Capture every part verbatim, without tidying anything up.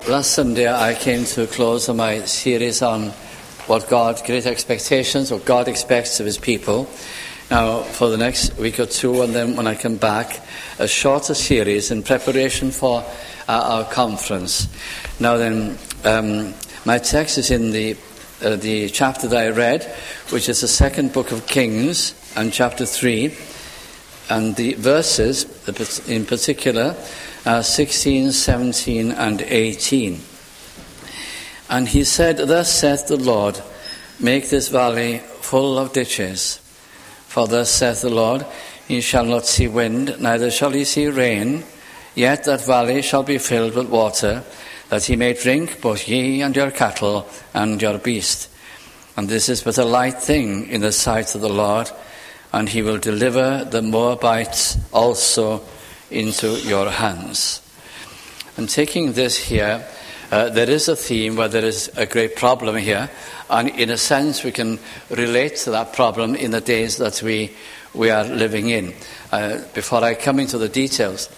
last Sunday I came to a close of my series on what God, great expectations, what God expects of his people. Now, for the next week or two, and then when I come back, a shorter series in preparation for uh, our conference. Now then, um, my text is in the uh, the chapter that I read, which is the second book of Kings, and chapter three, and the verses, in particular, are sixteen, seventeen, and eighteen. And he said, "Thus saith the Lord, make this valley full of ditches. For thus saith the Lord, ye shall not see wind, neither shall ye see rain, yet that valley shall be filled with water, that ye may drink, both ye and your cattle and your beast. And this is but a light thing in the sight of the Lord, and he will deliver the Moabites also into your hands." And taking this here, uh, there is a theme where there is a great problem here, and in a sense we can relate to that problem in the days that we we are living in. Uh, before I come into the details,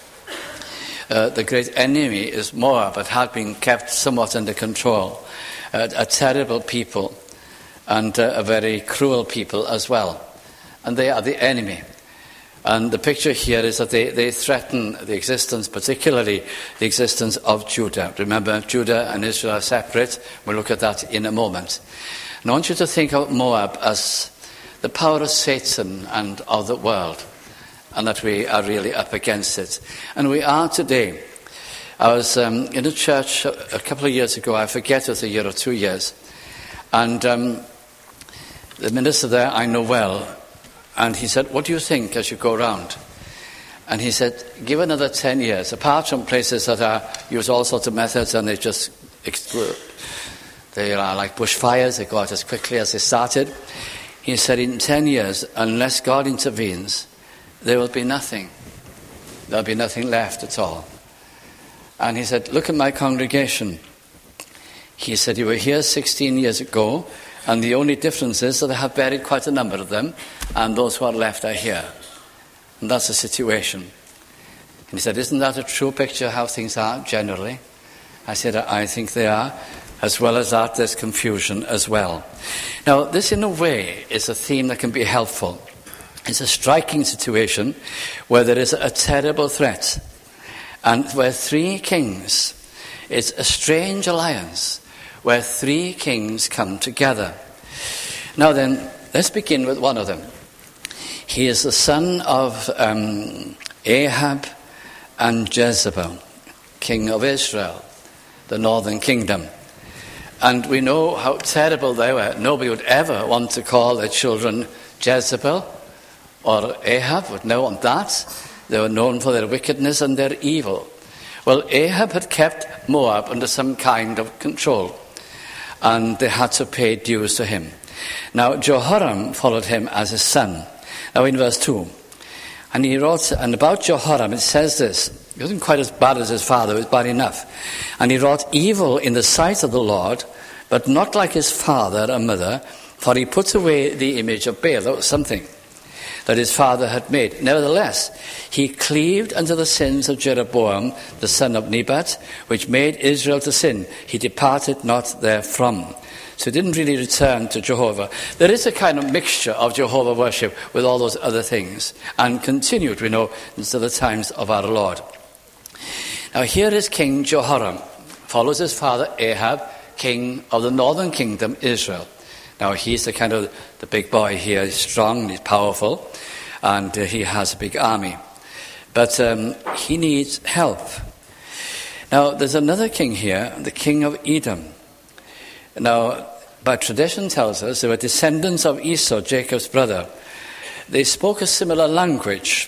uh, the great enemy is Moab. It had been kept somewhat under control. Uh, a terrible people, and uh, a very cruel people as well. And they are the enemy. And the picture here is that they, they threaten the existence, particularly the existence of Judah. Remember, Judah and Israel are separate. We'll look at that in a moment. And I want you to think of Moab as the power of Satan and of the world, and that we are really up against it. And we are today. I was um, in a church a couple of years ago, I forget it was a year or two years, and um, the minister there I know well, and he said, "What do you think as you go around?" And he said, "Give another ten years, apart from places that are use all sorts of methods and they just explode. They are like bushfires, they go out as quickly as they started." He said, "In ten years, unless God intervenes, there will be nothing. There'll be nothing left at all." And he said, "Look at my congregation." He said, "You were here sixteen years ago, and the only difference is that I have buried quite a number of them, and those who are left are here." And that's the situation. And he said, "Isn't that a true picture of how things are generally?" I said, "I think they are. As well as that, there's confusion as well." Now, this in a way is a theme that can be helpful. It's a striking situation where there is a terrible threat, and where three kings, it's a strange alliance, where three kings come together. Now then, let's begin with one of them. He is the son of um, Ahab and Jezebel, king of Israel, the northern kingdom. And we know how terrible they were. Nobody would ever want to call their children Jezebel or Ahab, would not want that. They were known for their wickedness and their evil. Well, Ahab had kept Moab under some kind of control, and they had to pay dues to him. Now, Jehoram followed him as his son. Now, in verse two, and he wrote, and about Jehoram it says this, he wasn't quite as bad as his father, he was bad enough. "And he wrought evil in the sight of the Lord, but not like his father and mother, for he put away the image of Baal." That was something that his father had made. "Nevertheless, he cleaved unto the sins of Jeroboam, the son of Nebat, which made Israel to sin. He departed not therefrom." So he didn't really return to Jehovah. There is a kind of mixture of Jehovah worship with all those other things, and continued, we know, until the times of our Lord. Now here is King Jehoram, follows his father Ahab, king of the northern kingdom, Israel. Now he's the kind of the big boy here. He's strong, he's powerful, and uh, he has a big army. But um, he needs help. Now there's another king here, the king of Edom. Now, by tradition tells us they were descendants of Esau, Jacob's brother. They spoke a similar language.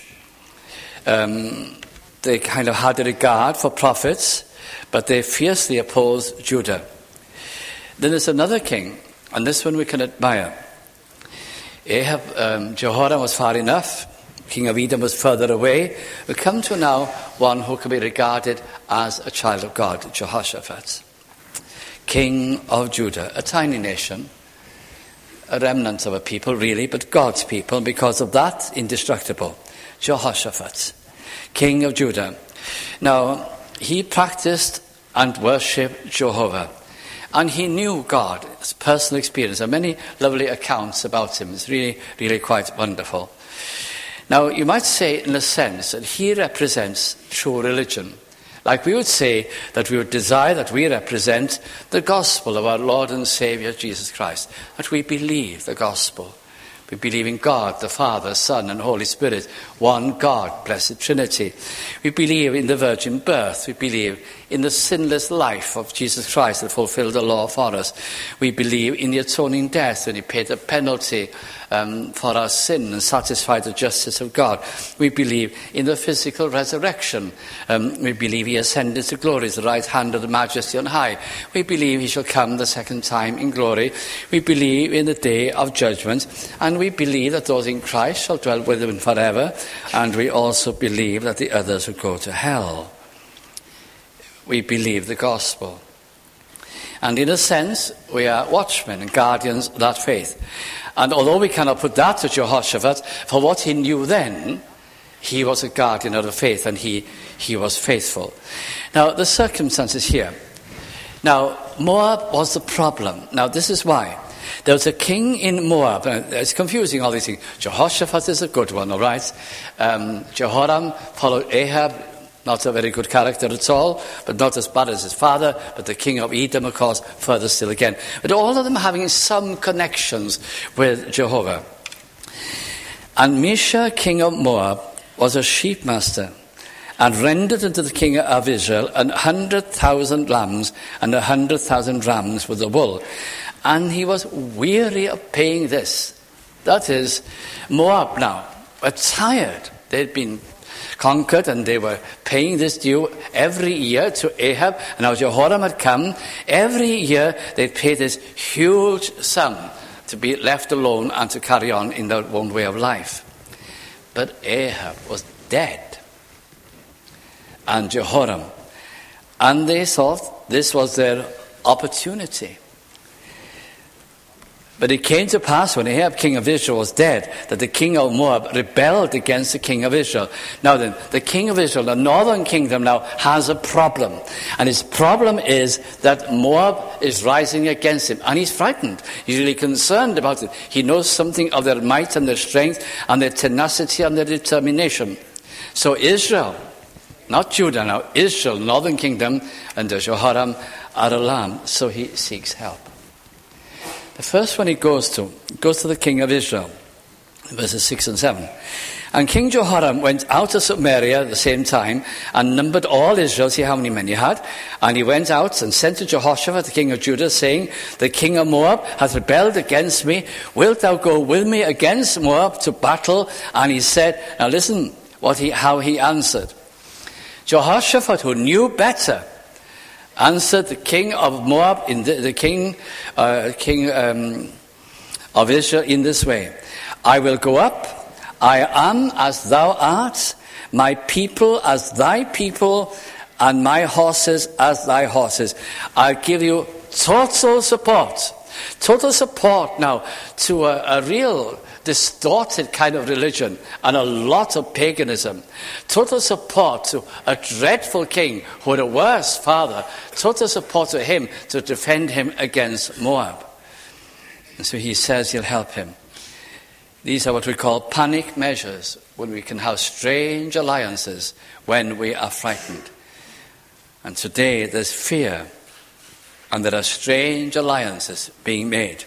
Um, they kind of had a regard for prophets, but they fiercely opposed Judah. Then there's another king, and this one we can admire. Ahab, um, Jehoram was far enough. King of Edom was further away. We come to now one who can be regarded as a child of God, Jehoshaphat, king of Judah, a tiny nation, a remnant of a people really, but God's people, because of that, indestructible. Jehoshaphat, king of Judah. Now, he practiced and worship Jehovah. And he knew God, his personal experience. There are many lovely accounts about him. It's really, really quite wonderful. Now, you might say, in a sense, that he represents true religion. Like we would say that we would desire that we represent the gospel of our Lord and Saviour, Jesus Christ. That we believe the gospel. We believe in God, the Father, Son, and Holy Spirit, one God, blessed Trinity. We believe in the virgin birth. We believe in the sinless life of Jesus Christ that fulfilled the law for us. We believe in the atoning death when he paid the penalty um, for our sin and satisfied the justice of God. We believe in the physical resurrection. Um, we believe he ascended to glory at the right hand of the Majesty on high. We believe he shall come the second time in glory. We believe in the day of judgment. And we believe that those in Christ shall dwell with him forever. And we also believe that the others will go to hell. We believe the gospel. And in a sense, we are watchmen and guardians of that faith. And although we cannot put that to Jehoshaphat, for what he knew then, he was a guardian of the faith, and he, he was faithful. Now, the circumstances here. Now, Moab was the problem. Now, this is why. There was a king in Moab. It's confusing, all these things. Jehoshaphat is a good one, all right? Um, Jehoram followed Ahab. Not a very good character at all, but not as bad as his father, but the king of Edom, of course, further still again. But all of them having some connections with Jehovah. And Mesha, king of Moab, was a sheep master, and rendered unto the king of Israel an hundred thousand lambs and a hundred thousand rams with the wool. And he was weary of paying this. That is, Moab now were tired. They'd been conquered, and they were paying this due every year to Ahab. And now Jehoram had come. Every year they'd pay this huge sum to be left alone and to carry on in their own way of life. But Ahab was dead, and Jehoram. And they thought this was their opportunity. But it came to pass when Ahab, king of Israel, was dead, that the king of Moab rebelled against the king of Israel. Now then, the king of Israel, the northern kingdom now, has a problem. And his problem is that Moab is rising against him. And he's frightened. He's really concerned about it. He knows something of their might and their strength and their tenacity and their determination. So Israel, not Judah now, Israel, northern kingdom, under Jehoram, are alarmed. So he seeks help. The first one he goes to, goes to the king of Israel, verses six and seven. And King Jehoram went out of Samaria at the same time and numbered all Israel, see how many men he had. And he went out and sent to Jehoshaphat, the king of Judah, saying, the king of Moab hath rebelled against me. Wilt thou go with me against Moab to battle? And he said, now listen what he, how he answered. Jehoshaphat, who knew better, answered the king of Moab, in the, the king, uh, king um, of Israel, in this way. I will go up. I am as thou art, my people as thy people, and my horses as thy horses. I'll give you total support. Total support now to a, a real distorted kind of religion and a lot of paganism. Total support to a dreadful king who had a worse father. Total support to him to defend him against Moab. And so he says he'll help him. These are what we call panic measures, when we can have strange alliances when we are frightened. And today there's fear, and there are strange alliances being made.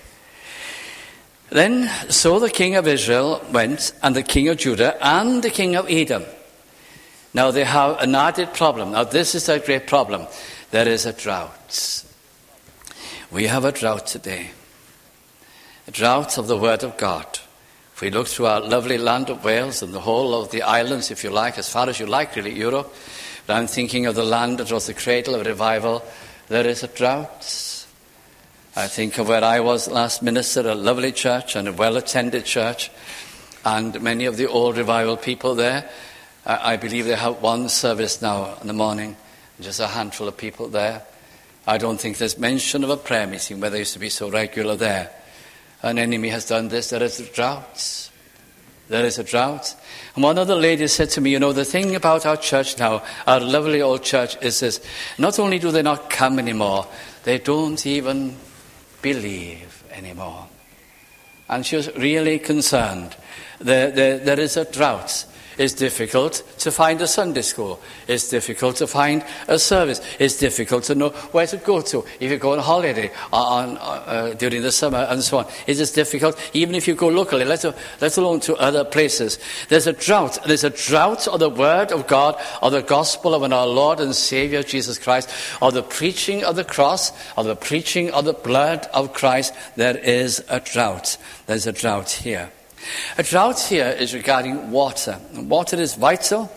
Then, so the king of Israel went, and the king of Judah, and the king of Edom. Now they have an added problem. Now this is a great problem. There is a drought. We have a drought today. A drought of the word of God. If we look through our lovely land of Wales and the whole of the islands, if you like, as far as you like, really, Europe, but I'm thinking of the land that was the cradle of revival, there is a drought. I think of where I was last minister, a lovely church and a well-attended church, and many of the old revival people there. I believe they have one service now in the morning, just a handful of people there. I don't think there's mention of a prayer meeting where they used to be so regular there. An enemy has done this. There is droughts. There is a drought. And one of the ladies said to me, you know, the thing about our church now, our lovely old church, is this. Not only do they not come anymore, they don't even believe anymore. And she was really concerned. There, there, there is a drought. It's difficult to find a Sunday school. It's difficult to find a service. It's difficult to know where to go to if you go on holiday on, uh, during the summer and so on. It is difficult even if you go locally, let, let alone to other places. There's a drought. There's a drought of the Word of God, of the gospel of our Lord and Saviour Jesus Christ, of the preaching of the cross, of the preaching of the blood of Christ. There is a drought. There's a drought here. A drought here is regarding water. Water is vital.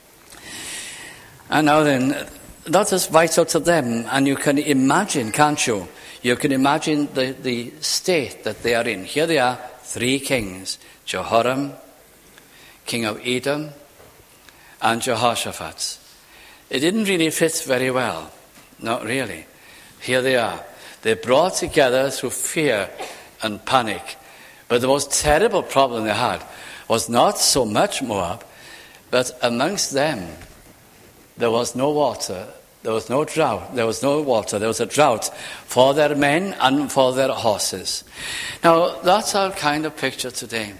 And now then, that is vital to them. And you can imagine, can't you? You can imagine the, the state that they are in. Here they are, three kings. Jehoram, king of Edom, and Jehoshaphat. It didn't really fit very well. Not really. Here they are. They're brought together through fear and panic. But the most terrible problem they had was not so much Moab, but amongst them there was no water, there was no drought, there was no water, there was a drought for their men and for their horses. Now that's our kind of picture today.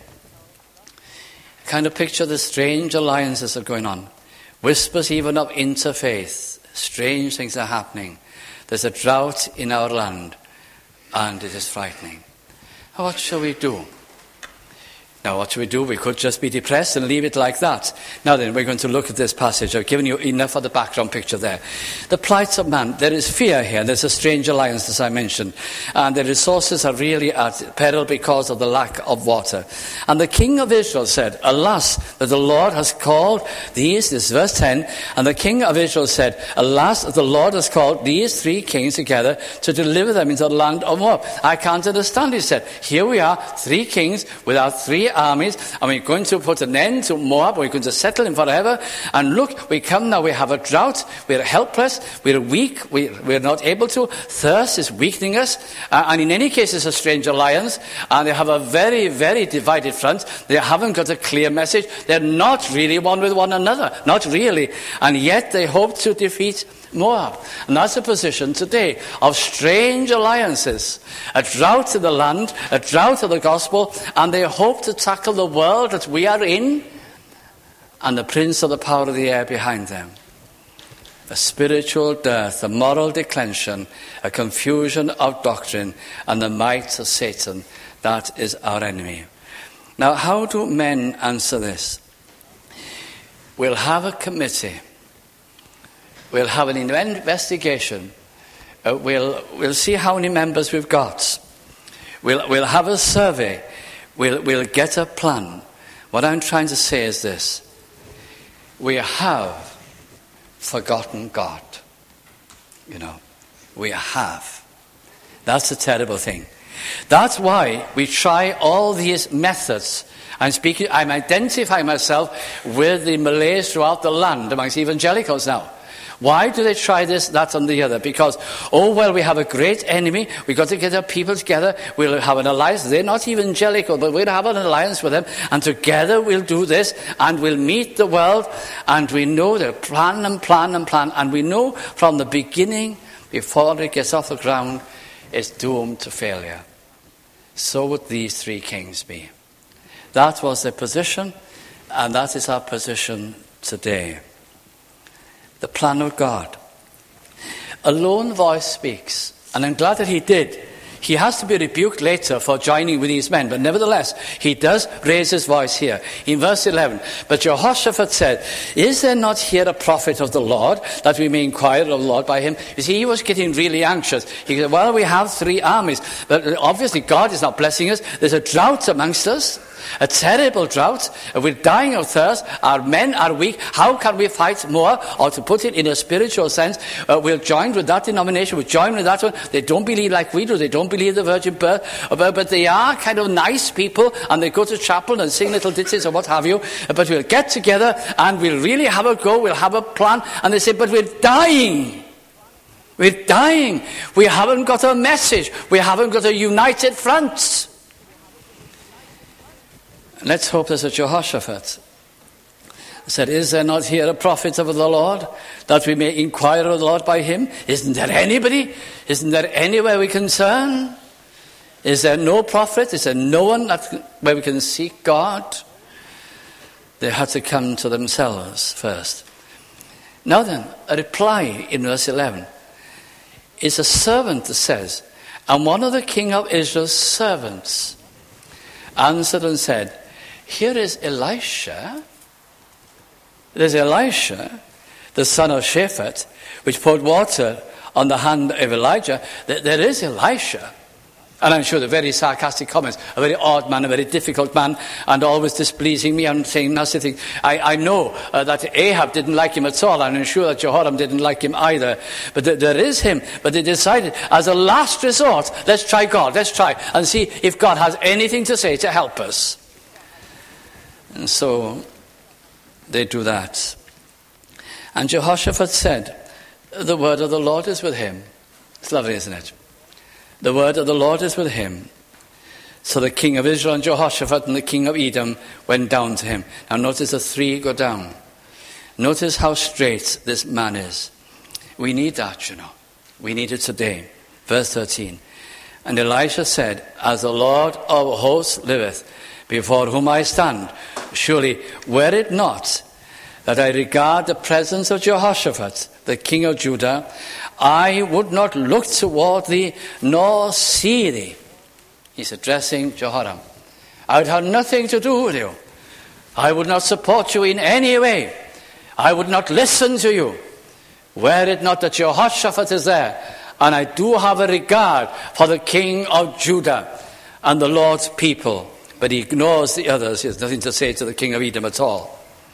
Kind of picture the strange alliances that are going on. Whispers even of interfaith. Strange things are happening. There's a drought in our land, and it is frightening. What shall we do? Now, what should we do? We could just be depressed and leave it like that. Now then, we're going to look at this passage. I've given you enough of the background picture there. The plight of man. There is fear here. There's a strange alliance, as I mentioned. And the resources are really at peril because of the lack of water. And the king of Israel said, alas, that the Lord has called these, this is verse ten, and the king of Israel said, alas, that the Lord has called these three kings together to deliver them into the land of Moab. I can't understand, he said. Here we are, three kings without three armies, and we're going to put an end to Moab. We're going to settle him forever. And look, we come now, we have a drought, we're helpless, we're weak, we, we're not able to. Thirst is weakening us, uh, and in any case it's a strange alliance, and they have a very, very divided front. They haven't got a clear message. They're not really one with one another, not really, and yet they hope to defeat Moab. And that's the position today of strange alliances. A drought in the land, a drought of the gospel, and they hope to tackle the world that we are in and the prince of the power of the air behind them. A spiritual dearth, a moral declension, a confusion of doctrine, and the might of Satan. That is our enemy. Now, how do men answer this? We'll have a committee. We'll have an investigation. Uh, we'll, we'll see how many members we've got. We'll, we'll have a survey. We'll, we'll get a plan. What I'm trying to say is this. We have forgotten God. You know, we have. That's a terrible thing. That's why we try all these methods. I'm speaking, I'm identifying myself with the Malays throughout the land, amongst evangelicals now. Why do they try this, that, and the other? Because, oh, well, we have a great enemy. We've got to get our people together. We'll have an alliance. They're not evangelical, but we'll have an alliance with them. And together we'll do this. And we'll meet the world. And we know they'll plan and plan and plan. And we know from the beginning, before it gets off the ground, it's doomed to failure. So would these three kings be. That was their position. And that is our position today. The plan of God. A lone voice speaks, and I'm glad that he did. He has to be rebuked later for joining with these men, but nevertheless, he does raise his voice here. In verse eleven, but Jehoshaphat said, is there not here a prophet of the Lord, that we may inquire of the Lord by him? You see, he was getting really anxious. He said, well, we have three armies, but obviously God is not blessing us. There's a drought amongst us. A terrible drought. We're dying of thirst. Our men are weak. How can we fight more? Or to put it in a spiritual sense, uh, we'll join with that denomination. We'll join with that one. They don't believe like we do. They don't believe the virgin birth. But, but they are kind of nice people, and they go to chapel and sing little ditties or what have you. But we'll get together and we'll really have a go. We'll have a plan. And they say, but we're dying. We're dying. We haven't got a message. We haven't got a united front. Let's hope there's a Jehoshaphat. He said, is there not here a prophet of the Lord, that we may inquire of the Lord by him? Isn't there anybody? Isn't there anywhere we can turn? Is there no prophet? Is there no one that, where we can seek God? They had to come to themselves first. Now then, a reply in verse eleven. It's a servant that says, and one of the king of Israel's servants answered and said, here is Elisha. There's Elisha, the son of Shaphat, which poured water on the hand of Elijah. There is Elisha. And I'm sure the very sarcastic comments, a very odd man, a very difficult man, and always displeasing me and saying nasty things. I, I know uh, that Ahab didn't like him at all, and I'm sure that Jehoram didn't like him either. But th- there is him. But they decided, as a last resort, let's try God. Let's try and see if God has anything to say to help us. And so they do that. And Jehoshaphat said, the word of the Lord is with him. It's lovely, isn't it? The word of the Lord is with him. So the king of Israel and Jehoshaphat and the king of Edom went down to him. Now notice the three go down. Notice how straight this man is. We need that, you know. We need it today. Verse thirteen. And Elisha said, as the Lord of hosts liveth, before whom I stand, surely were it not that I regard the presence of Jehoshaphat, the king of Judah, I would not look toward thee nor see thee. He's addressing Jehoram. I would have nothing to do with you. I would not support you in any way. I would not listen to you. Were it not that Jehoshaphat is there, and I do have a regard for the king of Judah and the Lord's people. But he ignores the others. He has nothing to say to the king of Edom at all.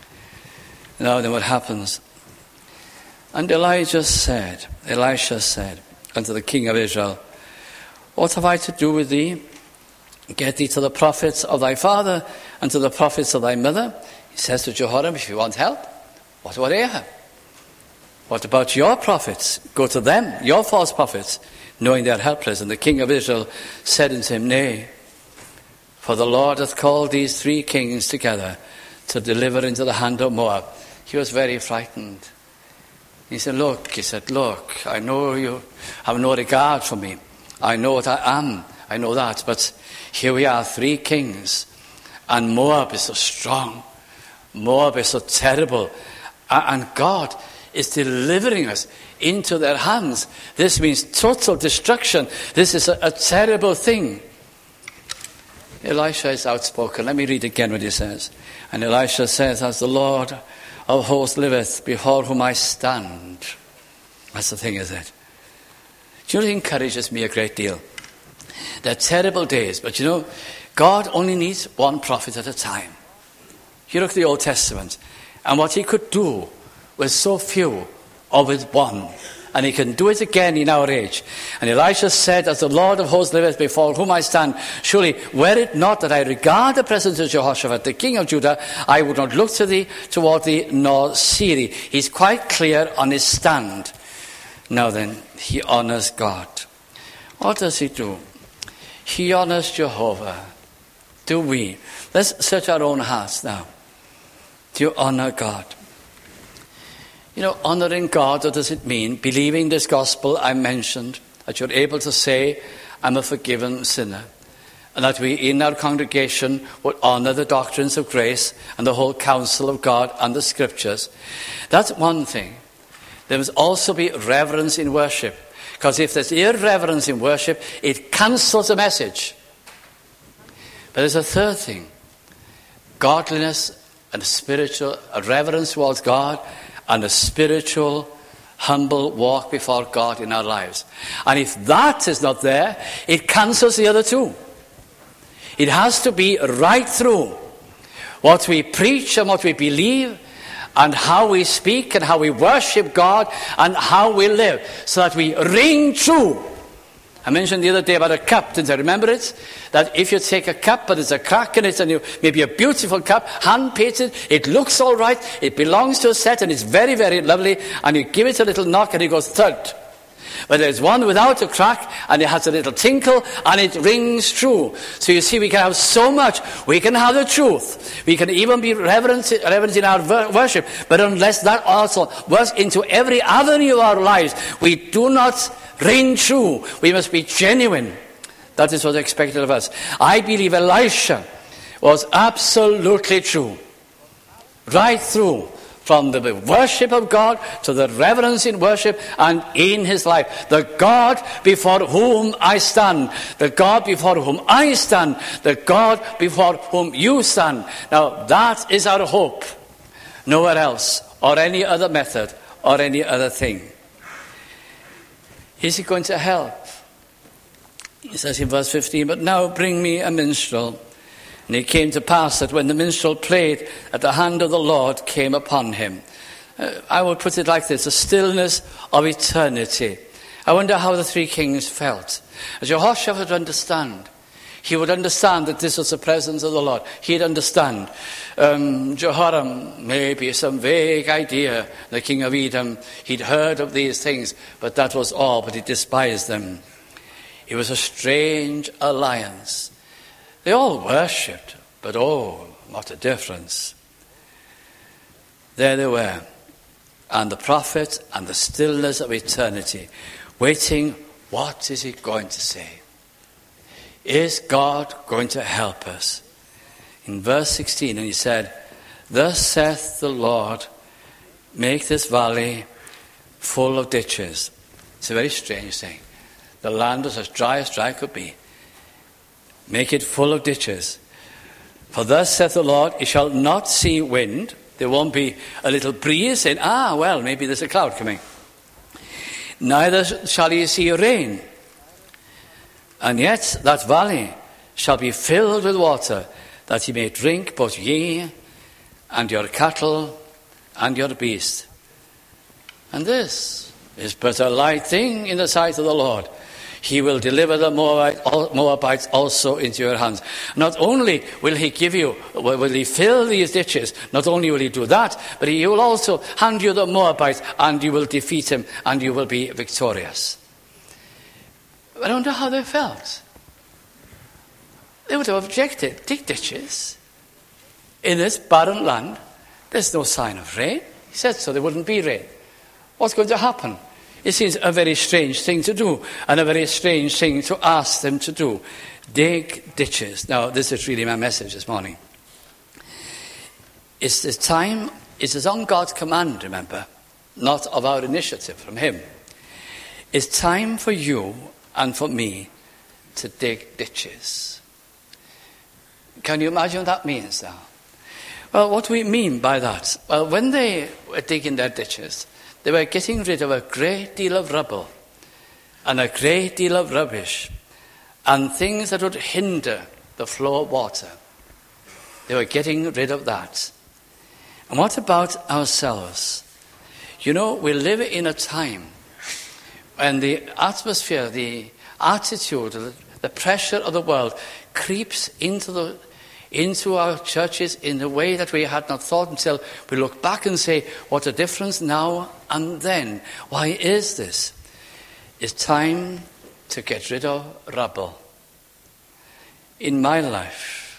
Now then what happens? And Elijah said, Elisha said unto the king of Israel, what have I to do with thee? Get thee to the prophets of thy father and to the prophets of thy mother. He says to Jehoram, if you want help, what about Ahab? What about your prophets? Go to them, your false prophets, knowing they are helpless. And the king of Israel said unto him, nay, for the Lord hath called these three kings together to deliver into the hand of Moab. He was very frightened. He said, look, he said, look, I know you have no regard for me. I know what I am. I know that. But here we are, three kings. And Moab is so strong. Moab is so terrible. And God is delivering us into their hands. This means total destruction. This is a, a terrible thing. Elisha is outspoken. Let me read again what he says. And Elisha says, as the Lord of hosts liveth, before whom I stand. That's the thing, is it? Do you know, it encourages me a great deal. They're terrible days, but you know, God only needs one prophet at a time. You look at the Old Testament, and what he could do with so few, or with one. And he can do it again in our age. And Elisha said, as the Lord of hosts liveth, before whom I stand, surely were it not that I regard the presence of Jehoshaphat, the king of Judah, I would not look to thee, toward thee, nor see thee. He's quite clear on his stand. Now then, he honors God. What does he do? He honors Jehovah. Do we? Let's search our own hearts now. Do you honor God? You know, honoring God, what does it mean? Believing this gospel I mentioned, that you're able to say, I'm a forgiven sinner. And that we in our congregation would honor the doctrines of grace and the whole counsel of God and the scriptures. That's one thing. There must also be reverence in worship. Because if there's irreverence in worship, it cancels the message. But there's a third thing. Godliness and spiritual a reverence towards God and a spiritual, humble walk before God in our lives. And if that is not there, it cancels the other two. It has to be right through. What we preach and what we believe, and how we speak and how we worship God and how we live, so that we ring true. I mentioned the other day about a cup, didn't I? Remember it? That if you take a cup, but there's a crack in it, and you maybe a beautiful cup, hand-painted, it looks all right, it belongs to a set, and it's very, very lovely, and you give it a little knock, and it goes thud. But there's one without a crack, and it has a little tinkle, and it rings true. So you see, we can have so much. We can have the truth. We can even be reverent, reverent in our worship. But unless that also works into every avenue of our lives, we do not ring true. We must be genuine. That is what's expected of us. I believe Elisha was absolutely true. Right through. From the worship of God to the reverence in worship and in his life. The God before whom I stand. The God before whom I stand. The God before whom you stand. Now that is our hope. Nowhere else. Or any other method. Or any other thing. Is he going to help? He says in verse fifteen, but now bring me a minstrel. And it came to pass that when the minstrel played, that the hand of the Lord came upon him. Uh, I would put it like this, the stillness of eternity. I wonder how the three kings felt. As Jehoshaphat would understand. He would understand that this was the presence of the Lord. He'd understand. Um, Jehoram, maybe some vague idea, the king of Edom, he'd heard of these things, but that was all, but he despised them. It was a strange alliance. They all worshipped, but oh, what a difference. There they were, and the prophet and the stillness of eternity, waiting, what is he going to say? Is God going to help us? In verse sixteen, and he said, thus saith the Lord, make this valley full of ditches. It's a very strange thing. The land was as dry as dry could be. Make it full of ditches. For thus saith the Lord, ye shall not see wind. There won't be a little breeze saying, ah, well, maybe there's a cloud coming. Neither shall ye see rain. And yet that valley shall be filled with water, that ye may drink, both ye and your cattle and your beast. And this is but a light thing in the sight of the Lord. He will deliver the Moabites also into your hands. Not only will he give you, will he fill these ditches, not only will he do that, but he will also hand you the Moabites, and you will defeat him, and you will be victorious. I wonder how they felt. They would have objected. Dig ditches in this barren land. There's no sign of rain. He said so, there wouldn't be rain. What's going to happen? It seems a very strange thing to do, and a very strange thing to ask them to do. Dig ditches. Now, this is really my message this morning. It's the time, it is on God's command, remember, not of our initiative from him. It's time for you and for me to dig ditches. Can you imagine what that means now? Well, what do we mean by that? Well, when they were digging their ditches, they were getting rid of a great deal of rubble and a great deal of rubbish and things that would hinder the flow of water. They were getting rid of that. And what about ourselves? You know, we live in a time when the atmosphere, the attitude, the pressure of the world creeps into the into our churches in a way that we had not thought until we look back and say, what a difference now and then. Why is this? It's time to get rid of rubble. In my life,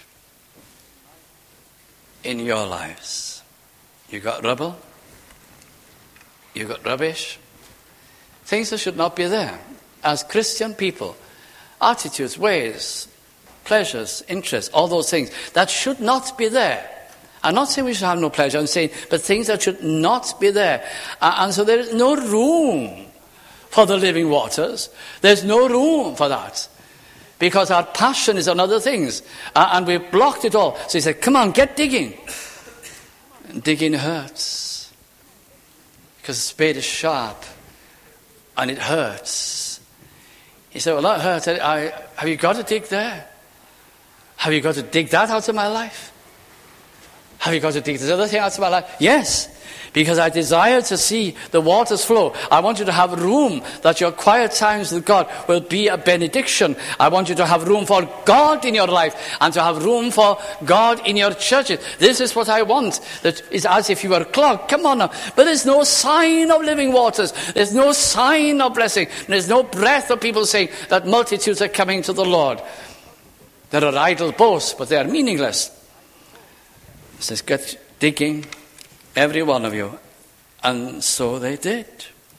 in your lives, you got rubble, you got rubbish, things that should not be there. As Christian people, attitudes, ways, pleasures, interests, all those things that should not be there. I'm not saying we should have no pleasure, I'm saying, but things that should not be there. Uh, and so there is no room for the living waters. There's no room for that. Because our passion is on other things. Uh, and we've blocked it all. So he said, come on, get digging. And digging hurts. Because the spade is sharp. And it hurts. He said, well, that hurts. I, I, have you got to dig there? Have you got to dig that out of my life? Have you got to dig this other thing out of my life? Yes. because I desire to see the waters flow. I want you to have room that your quiet times with God will be a benediction. I want you to have room for God in your life and to have room for God in your churches. This is what I want. That is as if you were clogged. Come on now. But there's no sign of living waters. There's no sign of blessing. There's no breath of people saying that multitudes are coming to the Lord. There are idle boasts, but they are meaningless. It says, get digging, every one of you. And so they did.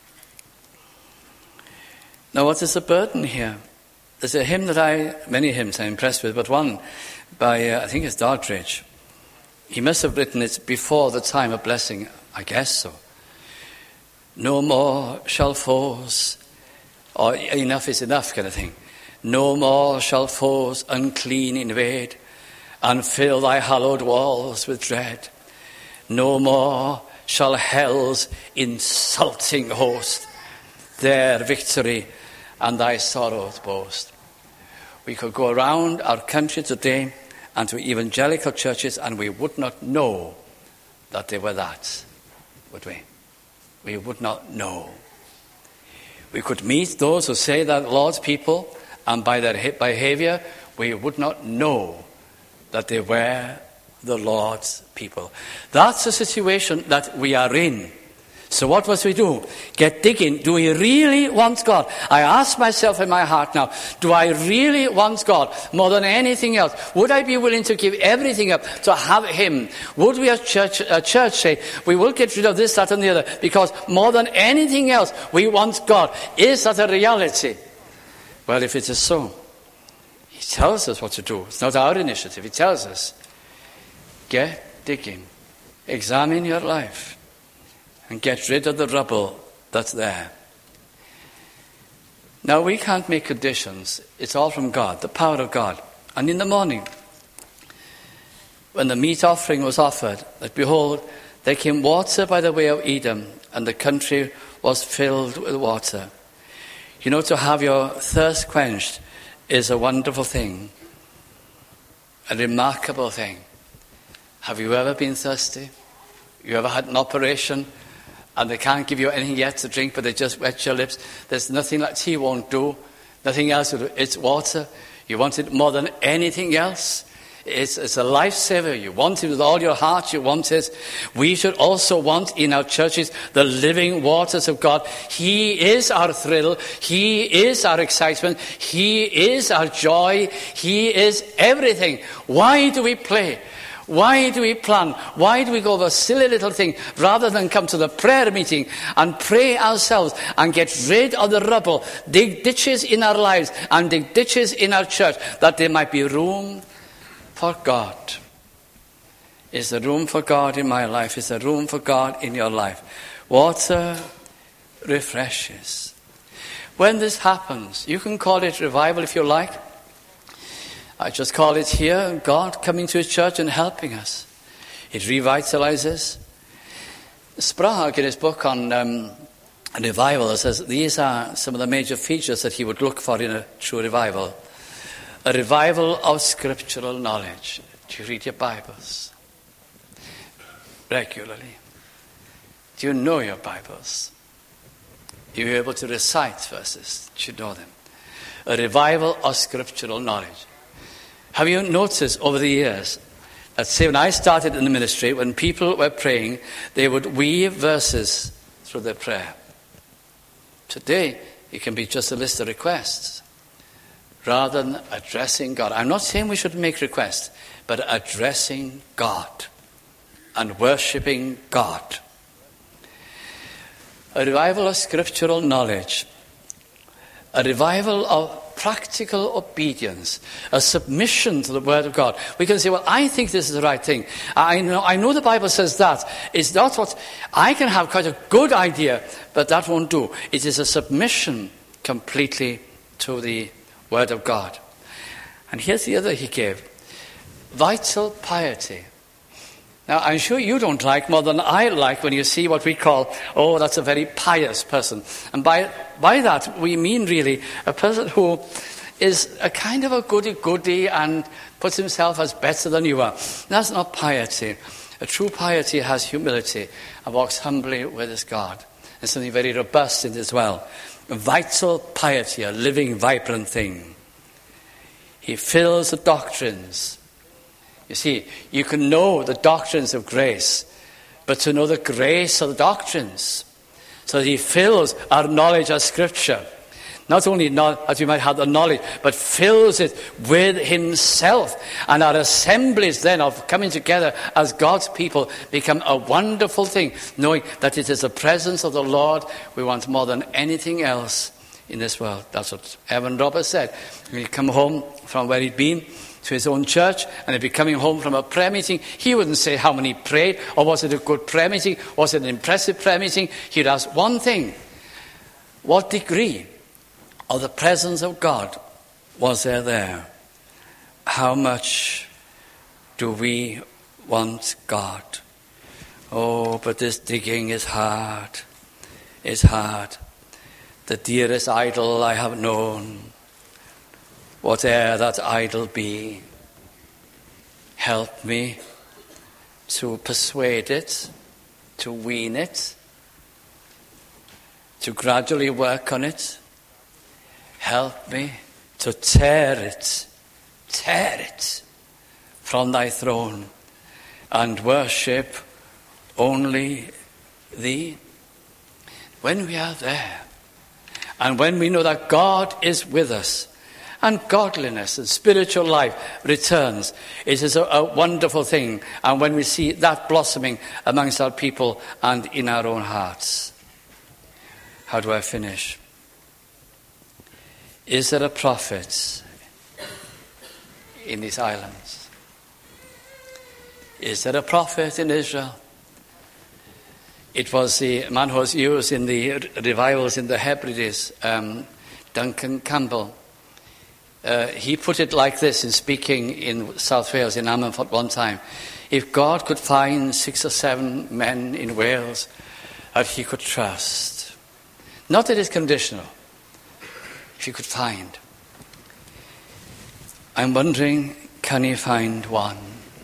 Now, what is the burden here? There's a hymn that I, many hymns I'm impressed with, but one by, uh, I think it's Doddridge. He must have written it before the time of blessing, I guess so. No more shall foes, or enough is enough kind of thing. No more shall foes unclean invade and fill thy hallowed walls with dread. No more shall hell's insulting host their victory and thy sorrows boast. We could go around our country today and to evangelical churches and we would not know that they were that, would we? We would not know. We could meet those who say that Lord's people, and by their behavior, we would not know that they were the Lord's people. That's the situation that we are in. So what must we do? Get digging. Do we really want God? I ask myself in my heart now, do I really want God more than anything else? Would I be willing to give everything up to have Him? Would we as church, a church say, we will get rid of this, that and the other, because more than anything else, we want God? Is that a reality? Well, if it is so, He tells us what to do. It's not our initiative. He tells us, get digging. Examine your life. And get rid of the rubble that's there. Now, we can't make conditions. It's all from God, the power of God. And in the morning, when the meat offering was offered, that behold, there came water by the way of Edom, and the country was filled with water. You know, to have your thirst quenched is a wonderful thing, a remarkable thing. Have you ever been thirsty? You ever had an operation and they can't give you anything yet to drink, but they just wet your lips? There's nothing like tea won't do, nothing else will do. It's water. You want it more than anything else. It's, it's a lifesaver. You want it with all your heart. You want it. We should also want in our churches the living waters of God. He is our thrill. He is our excitement. He is our joy. He is everything. Why do we play? Why do we plan? Why do we go over a silly little thing rather than come to the prayer meeting and pray ourselves and get rid of the rubble, dig ditches in our lives and dig ditches in our church that there might be room for God? Is there room for God in my life? Is there room for God in your life? Water refreshes. When this happens, you can call it revival if you like. I just call it here, God coming to His church and helping us. It revitalizes. Sprague, in his book on um, revival, says these are some of the major features that he would look for in a true revival. A revival of scriptural knowledge. Do you read your Bibles regularly? Do you know your Bibles? Are you able to recite verses? Do you know them? A revival of scriptural knowledge. Have you noticed over the years that, say, when I started in the ministry, when people were praying, they would weave verses through their prayer. Today, it can be just a list of requests rather than addressing God. I'm not saying we should make requests, but addressing God and worshipping God. A revival of scriptural knowledge. A revival of practical obedience, a submission to the Word of God. We can say, well, I think this is the right thing. I know, I know the Bible says that. It's not what I can have quite a good idea, but that won't do. It is a submission completely to the Word of God. And here's the other he gave. Vital piety. Now, I'm sure you don't like more than I like when you see what we call, oh, that's a very pious person. And by by that, we mean really a person who is a kind of a goody-goody and puts himself as better than you are. That's not piety. A true piety has humility and walks humbly with his God. There's something very robust in it as well. A vital piety, a living, vibrant thing. He fills the doctrines. You see, you can know the doctrines of grace, but to know the grace of the doctrines. So he fills our knowledge of Scripture. Not only not, as we might have the knowledge, but fills it with himself. And our assemblies then of coming together as God's people become a wonderful thing, knowing that it is the presence of the Lord we want more than anything else in this world. That's what Evan Roberts said. When he'd come home from where he'd been to his own church, and he'd be coming home from a prayer meeting, he wouldn't say how many prayed, or was it a good prayer meeting, was it an impressive prayer meeting. He'd ask one thing: what degree of the presence of God was there there? How much do we want God? Oh, but this digging is hard. It's hard. The dearest idol I have known, whate'er that idol be, help me to persuade it, to wean it, to gradually work on it. Help me to tear it, tear it from thy throne and worship only thee. When we are there, and when we know that God is with us, and godliness and spiritual life returns, it is a, a wonderful thing. And when we see that blossoming amongst our people and in our own hearts. How do I finish? Is there a prophet in these islands? Is there a prophet in Israel? It was the man who was used in the revivals in the Hebrides, um, Duncan Campbell. Uh, he put it like this in speaking in South Wales, in Ammanford one time. If God could find six or seven men in Wales that he could trust, not that it's conditional, if you could find. I'm wondering, can he find one?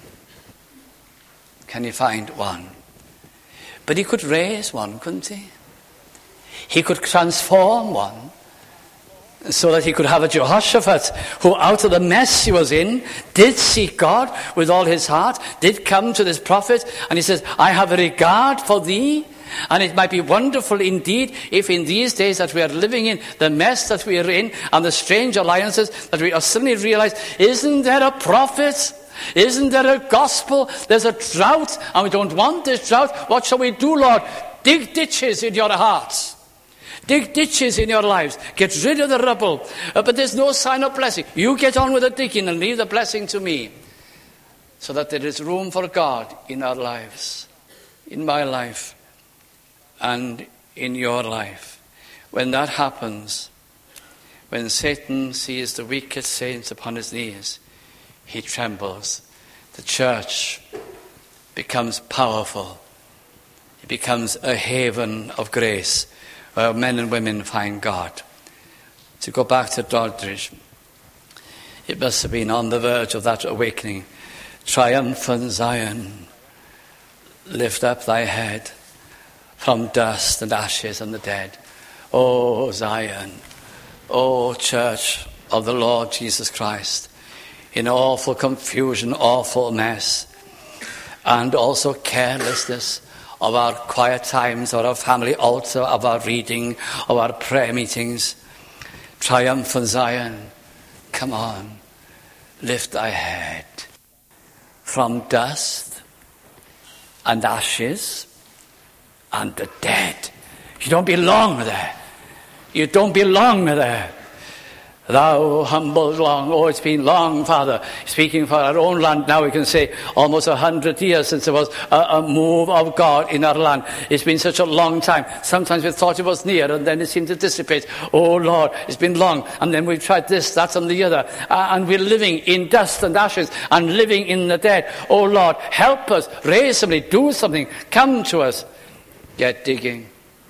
Can he find one? But he could raise one, couldn't he? He could transform one so that he could have a Jehoshaphat who, out of the mess he was in, did seek God with all his heart, did come to this prophet, and he says, I have a regard for thee. And it might be wonderful indeed if in these days that we are living in, the mess that we are in, and the strange alliances, that we suddenly realize, isn't there a prophet? Isn't there a gospel? There's a drought, and we don't want this drought. What shall we do, Lord? Dig ditches in your hearts. Dig ditches in your lives. Get rid of the rubble. Uh, but there's no sign of blessing. You get on with the digging and leave the blessing to me. So that there is room for God in our lives. In my life. And in your life. When that happens, when Satan sees the wicked saints upon his knees, he trembles. The church becomes powerful. It becomes a haven of grace where men and women find God. To go back to Doddridge, it must have been on the verge of that awakening. Triumphant Zion, lift up thy head from dust and ashes and the dead. O Zion, O church of the Lord Jesus Christ, in awful confusion, awful mess, and also carelessness of our quiet times, or our family altar, of our reading, of our prayer meetings. Triumphant Zion, come on, lift thy head from dust and ashes and the dead. You don't belong there. You don't belong there. Thou humbled long. Oh, it's been long, Father. Speaking for our own land now, we can say almost a hundred years since there was a, a move of God in our land. It's been such a long time. Sometimes we thought it was near, and then it seemed to dissipate. Oh, Lord, it's been long. And then we've tried this, that, and the other. Uh, and we're living in dust and ashes and living in the dead. Oh, Lord, help us. Raise somebody. Do something. Come to us. Get digging.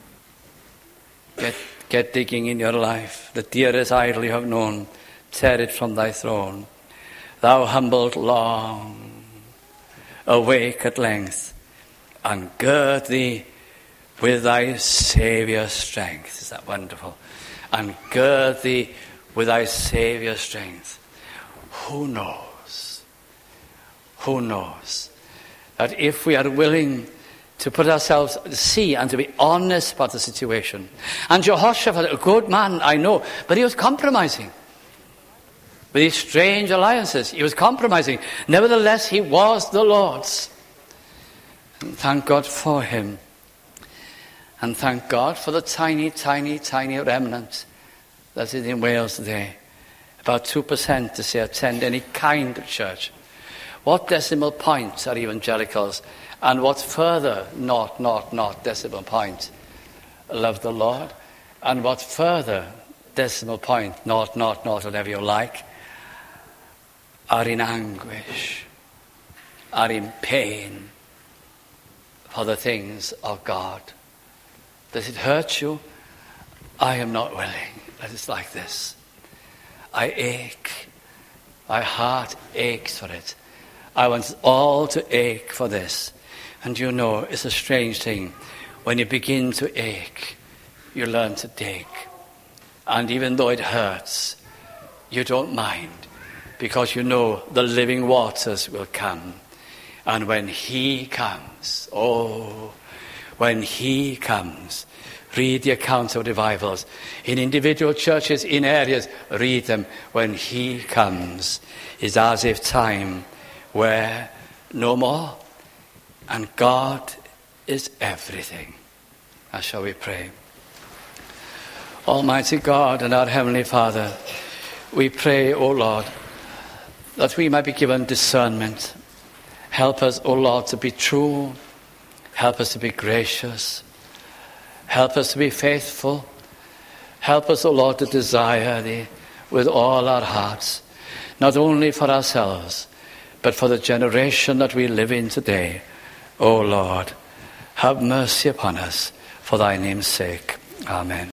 Get Get digging in your life. The dearest idol you have known, tear it from thy throne. Thou humbled long. awake at length, and gird thee with thy Saviour's strength. Is that wonderful? And gird thee with thy Saviour's strength. Who knows? Who knows that if we are willing to put ourselves to sea and to be honest about the situation. And Jehoshaphat, a good man, I know, but he was compromising. With these strange alliances, he was compromising. Nevertheless, he was the Lord's. And thank God for him. And thank God for the tiny, tiny, tiny remnant that is in Wales today. About two percent to say attend any kind of church. What decimal points are evangelicals? And what further, not, not, not decimal point, love the Lord? And what further, decimal point, not, not, not, whatever you like, are in anguish, are in pain for the things of God. Does it hurt you? I am not willing. That is like this. I ache. My heart aches for it. I want us all to ache for this. And you know, it's a strange thing. When you begin to ache, you learn to dig. And even though it hurts, you don't mind, because you know the living waters will come. And when he comes, oh, when he comes, read the accounts of revivals. In individual churches, in areas, read them. When he comes, it's as if time were no more. And God is everything. Now shall we pray? Almighty God and our Heavenly Father, we pray, O Lord, that we might be given discernment. Help us, O Lord, to be true. Help us to be gracious. Help us to be faithful. Help us, O Lord, to desire thee with all our hearts, not only for ourselves, but for the generation that we live in today. O Lord, have mercy upon us for thy name's sake. Amen.